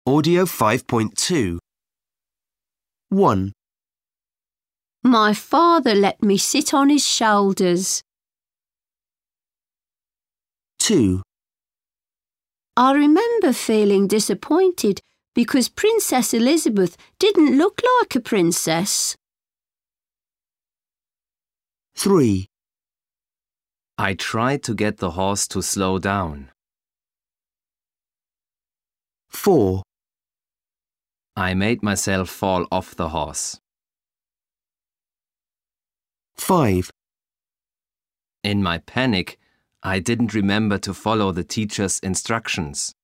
Audio 5.2. 1, My father let me sit on his shoulders. 2, I remember feeling disappointed because Princess Elizabeth didn't look like a princess. 3, I tried to get the horse to slow down. 4, I made myself fall off the horse. 5, In my panic, I didn't remember to follow the teacher's instructions.